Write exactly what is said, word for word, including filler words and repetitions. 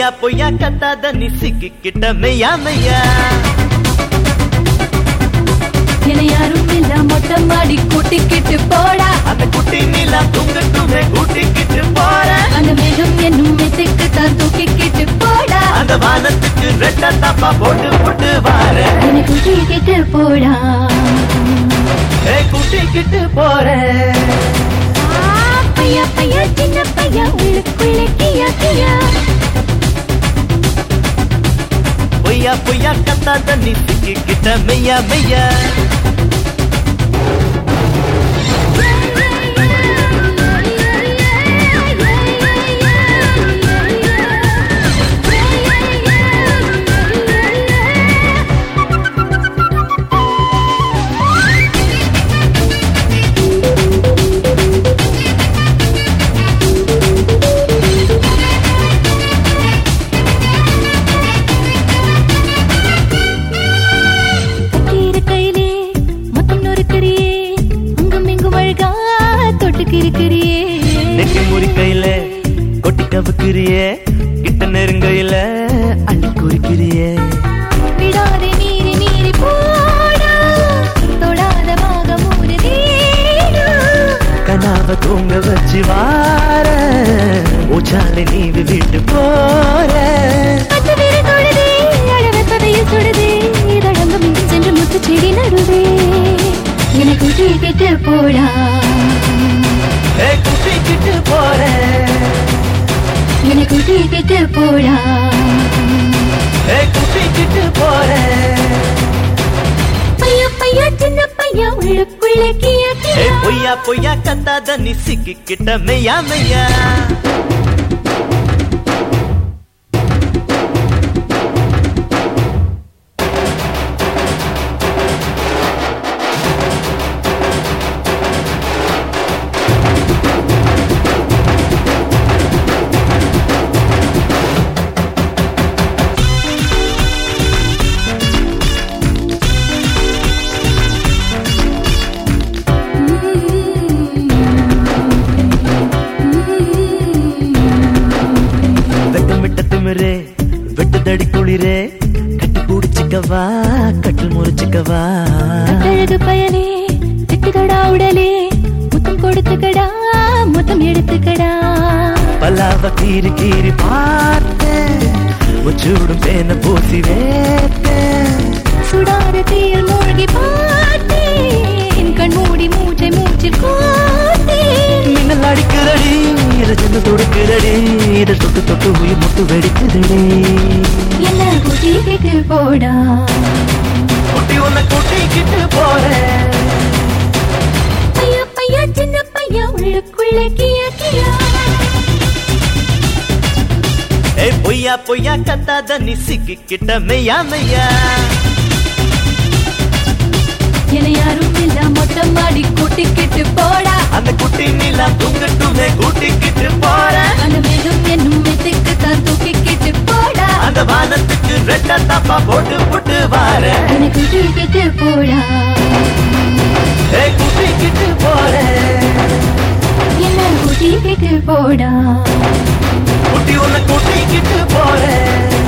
பொய்யா கத்தாத நீ சிக்கிக்கிட்ட மெய்யா மெய்யா என யாரும் இல்ல மொட்டை மாடி கூட்டிக்கிட்டு போடா அந்த குட்டி நீலா தூங்கட்டுமே கூட்டிக்கிட்டு போற அந்த மேகம் என்னும் மெத்துக்கு தான் தூக்கிக்கிட்டு போடா அந்த வானத்துக்கு ரெட்ட தப்பா போட்டு போட்டு வார என கூட்டிக்கிட்டு போடா ஏ கூட்டிக்கிட்டு போற பையா பையா சின்ன பையா உள்ளுக்குள்ளே கியா கியா பொய்யா பொய்யா கத்தாத நீ சிக்கிக்கிட்ட மெய்யா மெய்யா கையில கொட்டி கவுக்கிறியே கிட்ட நெருங்கையில அள்ளி குறிக்கிறியே விடாதே நீரி நீரி போடா தொடாத மாக மூடுதே கனாவ தூங்க வச்சு வார ஊச்சாலை நீ விட்டு போற அந்த வீர தொடுதே அழவ சதையில் சுடுதே தடங்கம் இங்கு சென்று முத்து செடி நடுவே எனக்கு கூட்டிக்கிட்டு போடா கூட்டிக்கிட்டு போற என்னை கூட்டிக்கிட்டு போடா கூட்டிக்கிட்டு போற பையா பையா சின்ன பையா உள்ளுக்குள்ளே கியா கியா பொய்யா பொய்யா கத்தாத நீ சிக்கிக்கிட்ட மெய்யா மெய்யா வெட்டுதடி குளிரே கட்டி குடிச்சுக்கவா கட்டில் முறிச்சுக்கவா அழகு பயலே திட்டுக்கடா உடலே முத்தம் கொடுத்துக்கடா முத்தம் எடுத்துக்கடா பல்லாவ கீறி கீறி பார்த்தேன் முச்சூடும் பேன பூசி வேத்தேன் சுடாத தீயில் மூழ்கி பார்த்தேன் கண் மூடி மூச்சை மூச்சில் கோத்தேன் மின்னல் அடிக்கிறடி இரஜன தொடுக்கிறடி இதை தொட்டு தொட்டு உயிர் முட்டு வெடிக்குதடி என்ன கூட்டிக்கிட்டு போடா குட்டி உன்னை கூட்டிக்கிட்டு போற பையா பையா சின்ன பையா உள்ளுக்குள்ளே கியா கியா ஏ பொய்யா பொய்யா கத்தாத நீ சிக்கிக்கிட்ட மெய்யா மெய்யா என யாரும் இல்ல மொட்டை மாடி கூட்டிக்கிட்டு போடா அந்த குட்டி நீலா தூங்கட்டுமே கூட்டிக்கிட்டு போற அந்த மேகம் என்னும் மெத்துக்கு தான் தூக்கிக்கிட்டு போடா அந்த வானத்துக்கு ரெட்ட தப்பா போட்டு போட்டு வார எனக்கு கூட்டிக்கிட்டு போடா ஏ கூட்டிக்கிட்டு போற என்ன கூட்டிக்கிட்டு போடா குட்டி உன்னை கூட்டிக்கிட்டு போற